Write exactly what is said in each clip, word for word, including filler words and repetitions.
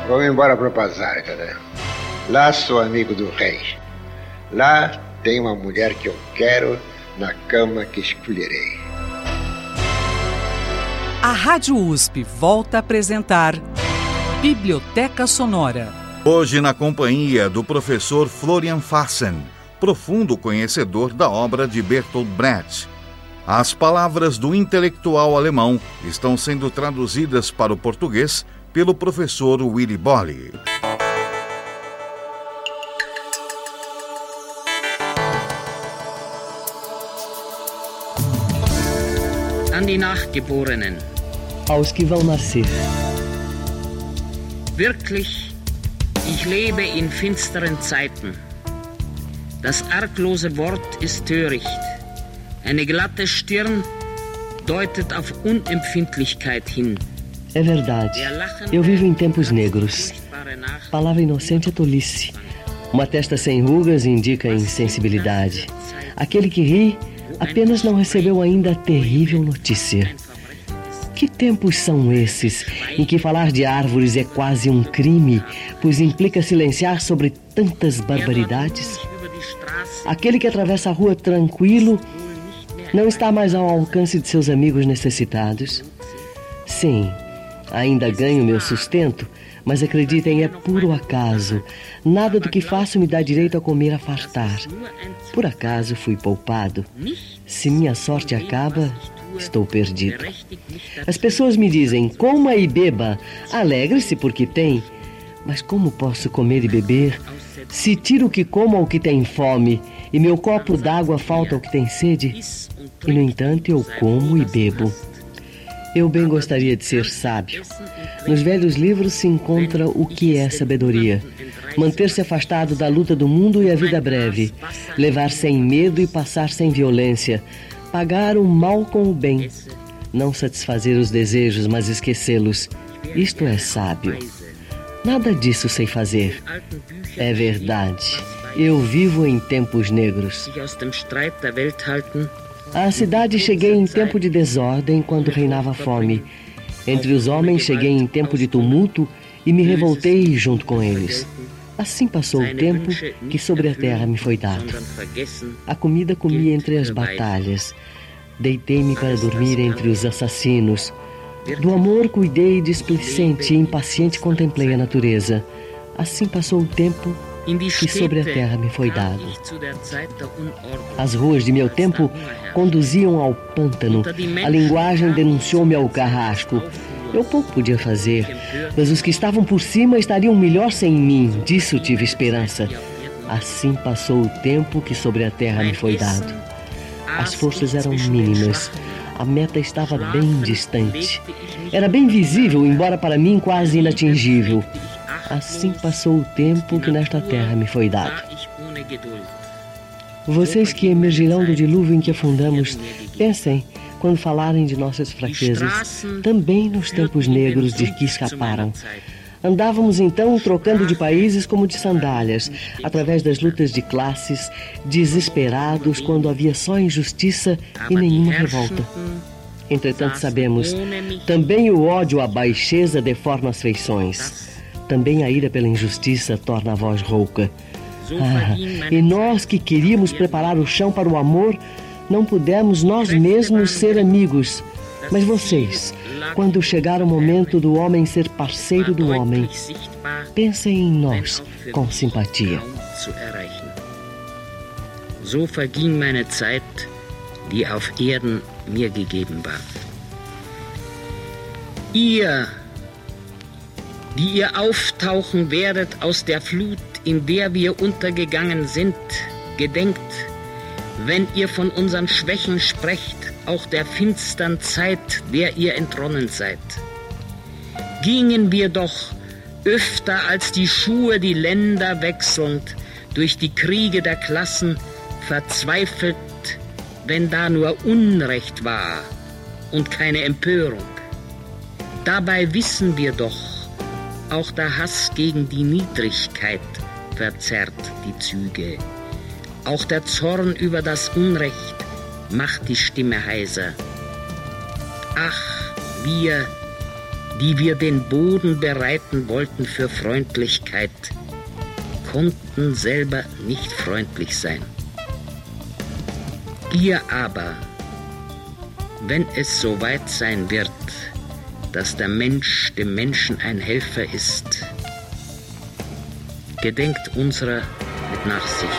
Vamos embora para Pazarga, né? Lá sou amigo do rei. Lá tem uma mulher que eu quero na cama que escolherei. A Rádio U S P volta a apresentar Biblioteca Sonora. Hoje na companhia do professor Florian Fassen, profundo conhecedor da obra de Bertolt Brecht. As palavras do intelectual alemão estão sendo traduzidas para o português pelo professor Willy Bolle. An die Nachgeborenen. Aos que vão nascer. Wirklich, ich lebe in finsteren Zeiten. Das arglose Wort ist töricht. Eine glatte Stirn deutet auf Unempfindlichkeit hin. É verdade. Eu vivo em tempos negros. Palavra inocente é tolice. Uma testa sem rugas indica insensibilidade. Aquele que ri apenas não recebeu ainda a terrível notícia. Que tempos são esses em que falar de árvores é quase um crime, pois implica silenciar sobre tantas barbaridades? Aquele que atravessa a rua tranquilo não está mais ao alcance de seus amigos necessitados? Sim, ainda ganho meu sustento, mas acreditem, é puro acaso. Nada do que faço me dá direito a comer a fartar. Por acaso fui poupado. Se minha sorte acaba, estou perdido. As pessoas me dizem, coma e beba, alegre-se porque tem. Mas como posso comer e beber se tiro o que como ao que tem fome e meu copo d'água falta ao que tem sede? E no entanto eu como e bebo. Eu bem gostaria de ser sábio. Nos velhos livros se encontra o que é sabedoria. Manter-se afastado da luta do mundo e a vida breve. Levar sem medo e passar sem violência. Pagar o mal com o bem. Não satisfazer os desejos, mas esquecê-los. Isto é sábio. Nada disso sei fazer. É verdade. Eu vivo em tempos negros. À cidade cheguei em tempo de desordem, quando reinava fome. Entre os homens cheguei em tempo de tumulto e me revoltei junto com eles. Assim passou o tempo que sobre a terra me foi dado. A comida comi entre as batalhas. Deitei-me para dormir entre os assassinos. Do amor cuidei displicente e impaciente contemplei a natureza. Assim passou o tempo que sobre a terra me foi dado. As ruas de meu tempo conduziam ao pântano. A linguagem denunciou-me ao carrasco. Eu pouco podia fazer, mas os que estavam por cima estariam melhor sem mim. Disso tive esperança. Assim passou o tempo que sobre a terra me foi dado. As forças eram mínimas. A meta estava bem distante. Era bem visível, embora para mim quase inatingível. Assim passou o tempo que nesta terra me foi dado. Vocês que emergirão do dilúvio em que afundamos, pensem, quando falarem de nossas fraquezas, também nos tempos negros de que escaparam. Andávamos então trocando de países como de sandálias, através das lutas de classes, desesperados quando havia só injustiça e nenhuma revolta. Entretanto sabemos, também o ódio à baixeza deforma as feições. Também a ira pela injustiça torna a voz rouca. Ah, e nós que queríamos preparar o chão para o amor, não pudemos nós mesmos ser amigos. Mas vocês, quando chegar o momento do homem ser parceiro do homem, pensem em nós com simpatia. So verging meine Zeit, die auf Erden mir gegeben war. Ihr, die ihr auftauchen werdet aus der Flut, in der wir untergegangen sind, gedenkt, wenn ihr von unseren Schwächen sprecht, auch der finstern Zeit, der ihr entronnen seid. Gingen wir doch öfter als die Schuhe die Länder wechselnd, durch die Kriege der Klassen, verzweifelt, wenn da nur Unrecht war und keine Empörung. Dabei wissen wir doch, auch der Hass gegen die Niedrigkeit verzerrt die Züge. Auch der Zorn über das Unrecht macht die Stimme heiser. Ach, wir, die wir den Boden bereiten wollten für Freundlichkeit, konnten selber nicht freundlich sein. Ihr aber, wenn es so weit sein wird, dass der Mensch dem Menschen ein Helfer ist, gedenkt unserer mit Nachsicht.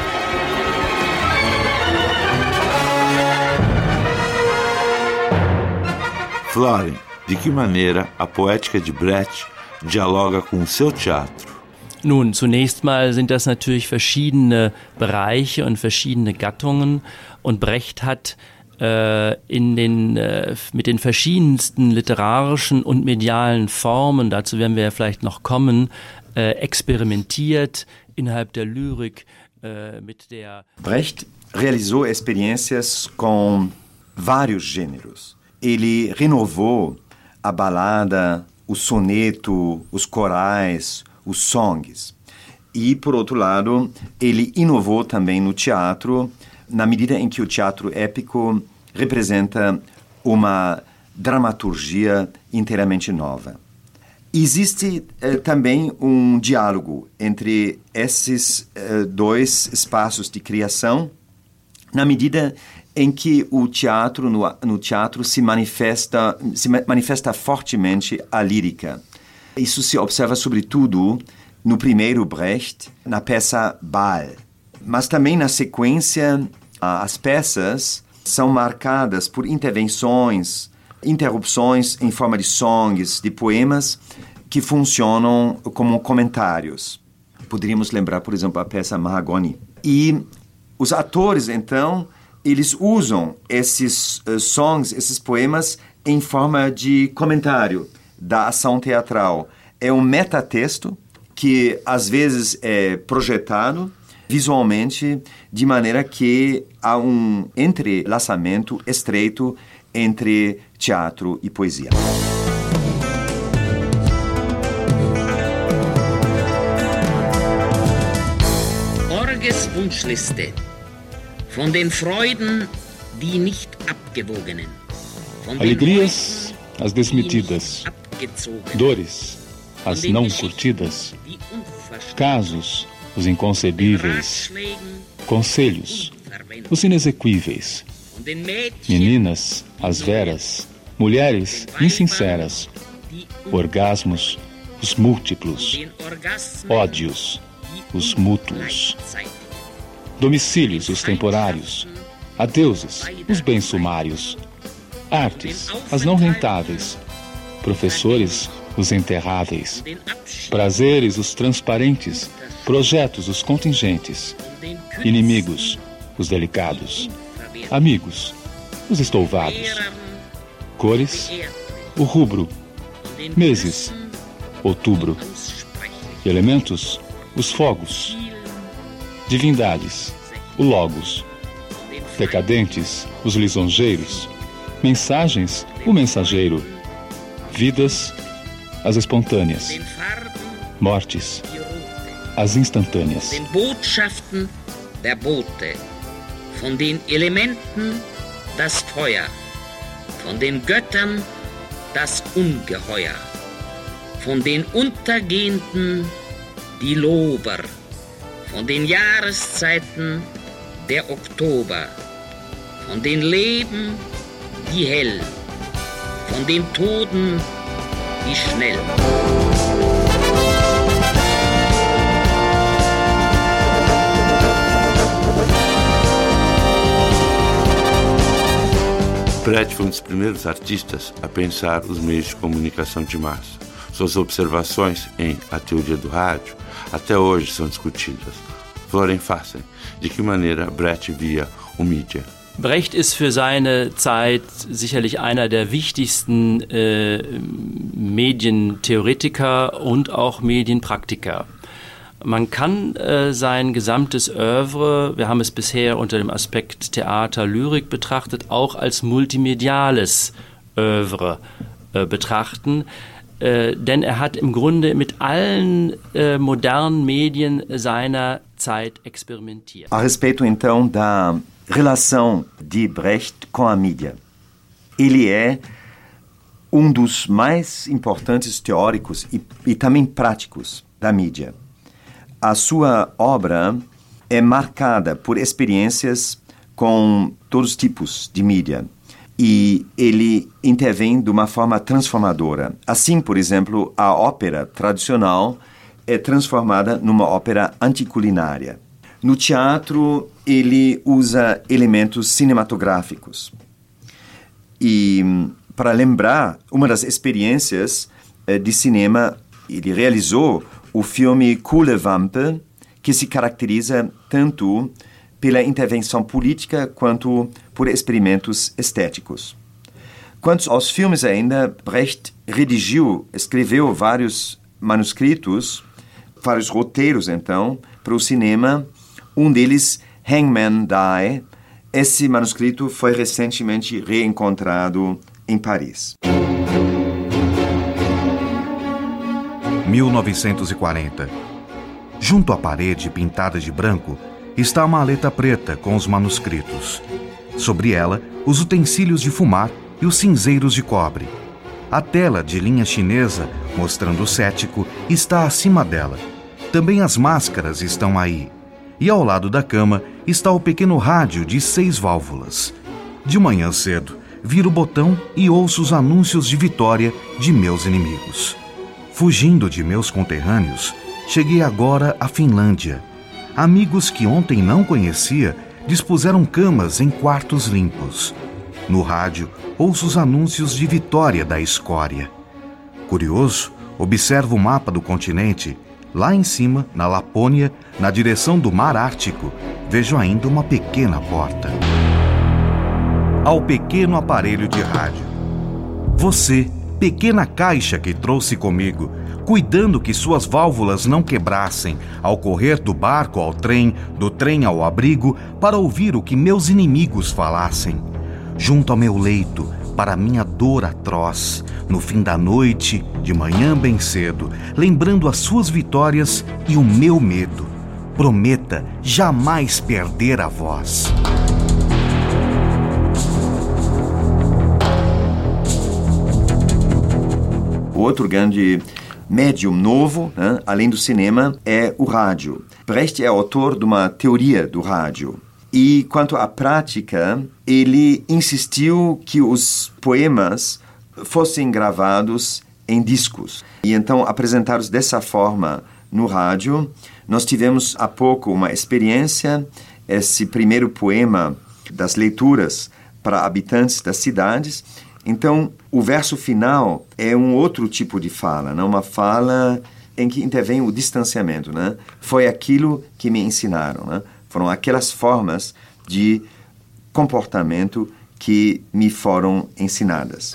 Florian, de que maneira a poética de Brecht dialoga com o seu teatro? Nun, zunächst mal sind das natürlich verschiedene Bereiche und verschiedene Gattungen und Brecht hat äh, in den, äh, mit den verschiedensten literarischen und medialen Formen, dazu werden wir ja vielleicht noch kommen, äh, experimentiert innerhalb der Lyrik äh, mit der... Brecht realizou experiências com vários gêneros. Ele renovou a balada, o soneto, os corais, os songs. E, por outro lado, ele inovou também no teatro, na medida em que o teatro épico representa uma dramaturgia inteiramente nova. Existe eh, também um diálogo entre esses eh, dois espaços de criação, na medida em que o teatro, no, no teatro se manifesta, se manifesta fortemente a lírica. Isso se observa sobretudo no primeiro Brecht, na peça Baal. Mas também na sequência, as peças são marcadas por intervenções, interrupções em forma de songs, de poemas, que funcionam como comentários. Poderíamos lembrar, por exemplo, a peça Mahagoni. E os atores, então, eles usam esses uh, songs, esses poemas, em forma de comentário da ação teatral. É um metatexto que, às vezes, é projetado visualmente de maneira que há um entrelaçamento estreito entre teatro e poesia. Orges Wunschliste. Von den Freuden, die nicht abgewogenen. Alegrias, as desmedidas. Dores, as não curtidas. Casos, os inconcebíveis. Conselhos, os inexequíveis. Meninas, as veras. Mulheres, insinceras. Orgasmos, os múltiplos. Ódios, os mútuos. Domicílios, os temporários. Adeuses, os bens sumários. Artes, as não rentáveis. Professores, os enterráveis. Prazeres, os transparentes. Projetos, os contingentes. Inimigos, os delicados. Amigos, os estouvados. Cores, o rubro. Meses, outubro. Elementos, os fogos. Divindades, o Logos. Decadentes, os lisonjeiros. Mensagens, o mensageiro. Vidas, as espontâneas. Mortes, as instantâneas. Den Botschaften der Boote, von den Elementen das Feuer, von den Göttern das Ungeheuer, von den Untergehenden die Lober, von den Jahreszeiten der Oktober, von den Leben die hell, von den Toten die schnell. Brecht foi um dos primeiros artistas a pensar os meios de comunicação de massa. Suas observações em A Teoria do Rádio até hoje são discutidas. Florian Fassen, de que maneira Brecht via o Mídia? Brecht ist für seine Zeit sicherlich einer der wichtigsten äh, Medientheoretiker und auch Medienpraktiker. Man kann äh, sein gesamtes Oeuvre, wir haben es bisher unter dem Aspekt Theater, Lyrik betrachtet, auch als multimediales Oeuvre äh, betrachten. Äh, denn er hat im Grunde mit allen äh, modernen Medien seiner Zeit experimentiert. A respeito, então, da relação de Brecht com a mídia. Ele é um dos mais importantes teóricos e, e também práticos da mídia. A sua obra é marcada por experiências com todos os tipos de mídia e ele intervém de uma forma transformadora. Assim, por exemplo, a ópera tradicional é transformada numa ópera anticulinária. No teatro, ele usa elementos cinematográficos. E, para lembrar, uma das experiências eh, de cinema, ele realizou o filme Kuglevampe, que se caracteriza tanto pela intervenção política quanto por experimentos estéticos. Quanto aos filmes ainda, Brecht redigiu, escreveu vários manuscritos, vários roteiros, então, para o cinema. Um deles, Hangman Die. Esse manuscrito foi recentemente reencontrado em Paris. mil novecentos e quarenta. Junto à parede pintada de branco está a maleta preta com os manuscritos. Sobre ela, os utensílios de fumar e os cinzeiros de cobre. A tela de linha chinesa, mostrando o cético, está acima dela. Também as máscaras estão aí. E ao lado da cama está o pequeno rádio de seis válvulas. De manhã cedo, viro o botão e ouço os anúncios de vitória de meus inimigos. Fugindo de meus conterrâneos, cheguei agora à Finlândia. Amigos que ontem não conhecia dispuseram camas em quartos limpos. No rádio, ouço os anúncios de vitória da escória. Curioso, observo o mapa do continente. Lá em cima, na Lapônia, na direção do Mar Ártico, vejo ainda uma pequena porta. Ao pequeno aparelho de rádio. Você, pequena caixa que trouxe comigo, cuidando que suas válvulas não quebrassem, ao correr do barco ao trem, do trem ao abrigo, para ouvir o que meus inimigos falassem. Junto ao meu leito, para minha dor atroz, no fim da noite, de manhã bem cedo, lembrando as suas vitórias e o meu medo. Prometa jamais perder a voz. O outro grande médium novo, né, além do cinema, é o rádio. Brecht é autor de uma teoria do rádio. E, quanto à prática, ele insistiu que os poemas fossem gravados em discos. E então, apresentados dessa forma no rádio, nós tivemos há pouco uma experiência, esse primeiro poema das leituras para habitantes das cidades. Então, o verso final é um outro tipo de fala, né? Uma fala em que intervém o distanciamento, né? Foi aquilo que me ensinaram, né? Foram aquelas formas de comportamento que me foram ensinadas.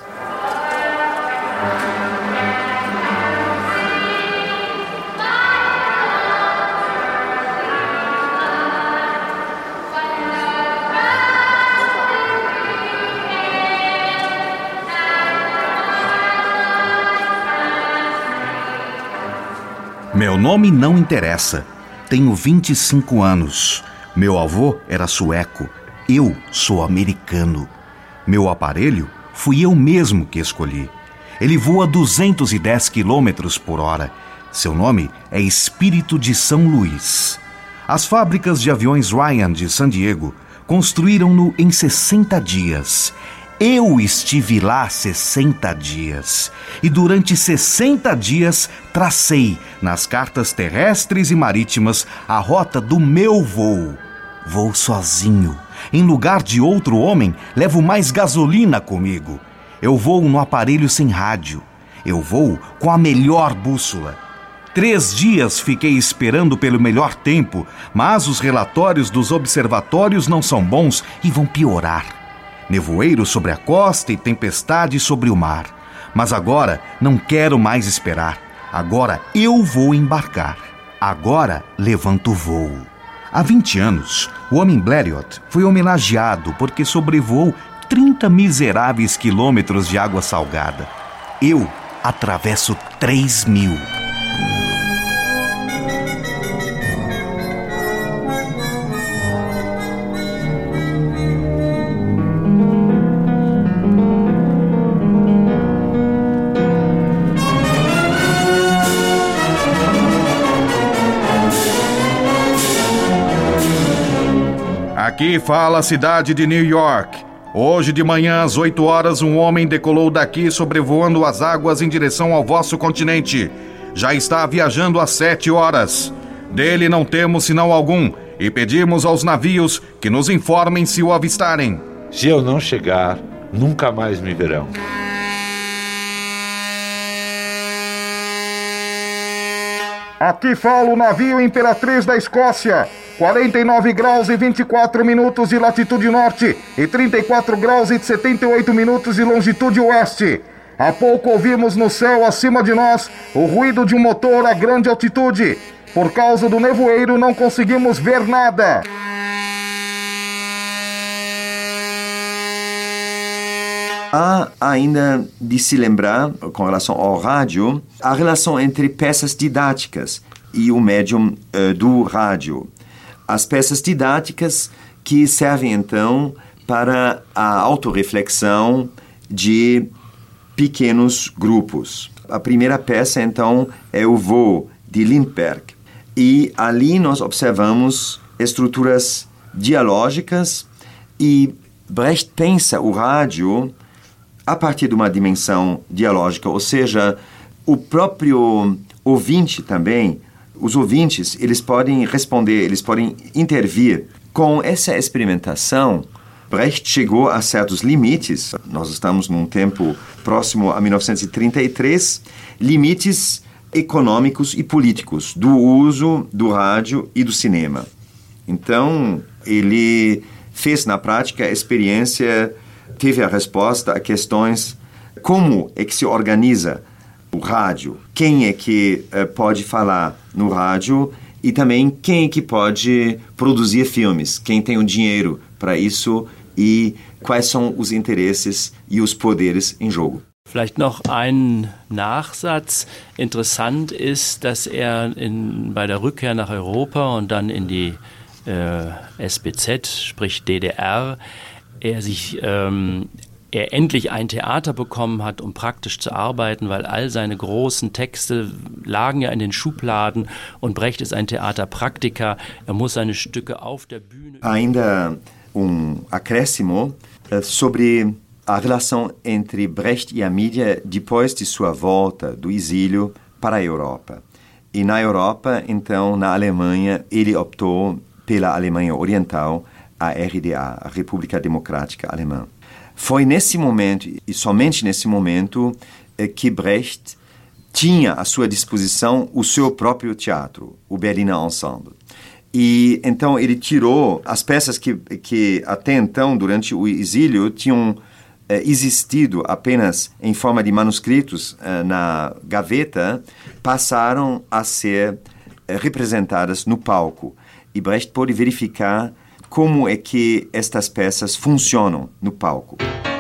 Meu nome não interessa. Tenho vinte e cinco anos. Meu avô era sueco. Eu sou americano. Meu aparelho fui eu mesmo que escolhi. Ele voa duzentos e dez quilômetros por hora. Seu nome é Espírito de São Luís. As fábricas de aviões Ryan de San Diego construíram-no em sessenta dias. Eu estive lá sessenta dias. E durante sessenta dias tracei, nas cartas terrestres e marítimas, a rota do meu voo. Vou sozinho. Em lugar de outro homem, levo mais gasolina comigo. Eu vou no aparelho sem rádio. Eu vou com a melhor bússola. Três dias fiquei esperando pelo melhor tempo, mas os relatórios dos observatórios não são bons e vão piorar. Nevoeiro sobre a costa e tempestade sobre o mar. Mas agora não quero mais esperar. Agora eu vou embarcar. Agora levanto o voo. Há vinte anos, o homem Blériot foi homenageado porque sobrevoou trinta miseráveis quilômetros de água salgada. Eu atravesso três mil. Aqui fala a cidade de New York. Hoje de manhã, às oito horas, um homem decolou daqui sobrevoando as águas em direção ao vosso continente. Já está viajando há sete horas. Dele não temos sinal algum e pedimos aos navios que nos informem se o avistarem. Se eu não chegar, nunca mais me verão. Aqui fala o navio Imperatriz da Escócia. quarenta e nove graus e vinte e quatro minutos de latitude norte e trinta e quatro graus e setenta e oito minutos de longitude oeste. Há pouco ouvimos no céu acima de nós o ruído de um motor a grande altitude. Por causa do nevoeiro não conseguimos ver nada. Há ainda de se lembrar, com relação ao rádio, a relação entre peças didáticas e o médium uh, do rádio. As peças didáticas que servem, então, para a autorreflexão de pequenos grupos. A primeira peça, então, é o Voo, de Lindbergh. E ali nós observamos estruturas dialógicas e Brecht pensa o rádio a partir de uma dimensão dialógica, ou seja, o próprio ouvinte também, os ouvintes, eles podem responder, eles podem intervir. Com essa experimentação, Brecht chegou a certos limites. Nós estamos num tempo próximo a mil novecentos e trinta e três, limites econômicos e políticos do uso do rádio e do cinema. Então, ele fez na prática a experiência, teve a resposta a questões como é que se organiza o rádio, quem é que uh, pode falar no rádio e também quem é que pode produzir filmes, quem tem o dinheiro para isso e quais são os interesses e os poderes em jogo. Vielleicht noch ein Nachsatz. Interessant ist, dass er in, bei der Rückkehr nach Europa und dann in die äh, S B Z, sprich D D R, er sich ähm, er endlich ein Theater bekommen hat, um praktisch zu arbeiten, weil all seine großen Texte lagen ja in den Schubladen und Brecht ist ein Theaterpraktiker. Er muss seine Stücke auf der Bühne... Ainda um acréscimo sobre a relação entre Brecht e a mídia depois de sua volta do exílio para a Europa. E na Europa, então, na Alemanha, ele optou pela Alemanha Oriental, a R D A, a República Democrática Alemã. Foi nesse momento, e somente nesse momento, que Brecht tinha à sua disposição o seu próprio teatro, o Berliner Ensemble. E então ele tirou as peças que, que até então, durante o exílio, tinham eh, existido apenas em forma de manuscritos eh, na gaveta, passaram a ser eh, representadas no palco. E Brecht pôde verificar como é que estas peças funcionam no palco.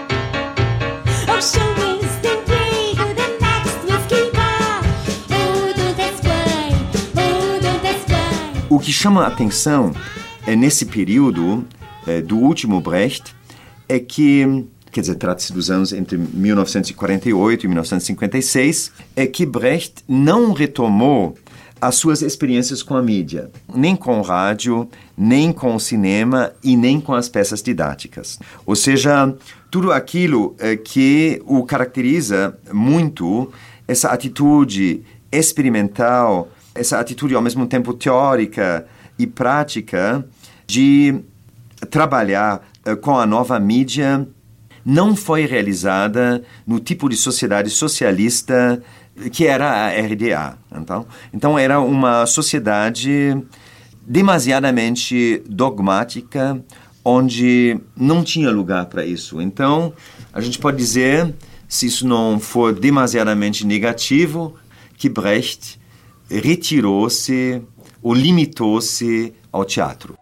O que chama a atenção é, nesse período é, do último Brecht é que, quer dizer, trata-se dos anos entre mil novecentos e quarenta e oito e mil novecentos e cinquenta e seis, é que Brecht não retomou as suas experiências com a mídia, nem com o rádio, nem com o cinema e nem com as peças didáticas. Ou seja, tudo aquilo é, que o caracteriza muito, essa atitude experimental, essa atitude ao mesmo tempo teórica e prática de trabalhar uh, com a nova mídia, não foi realizada no tipo de sociedade socialista que era a R D A. Então, então era uma sociedade demasiadamente dogmática, onde não tinha lugar para isso. Então, a gente pode dizer, se isso não for demasiadamente negativo, que Brecht retirou-se ou limitou-se ao teatro.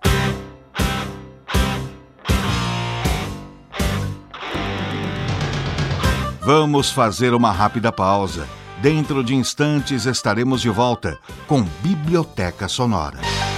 Vamos fazer uma rápida pausa. Dentro de instantes estaremos de volta com Biblioteca Sonora.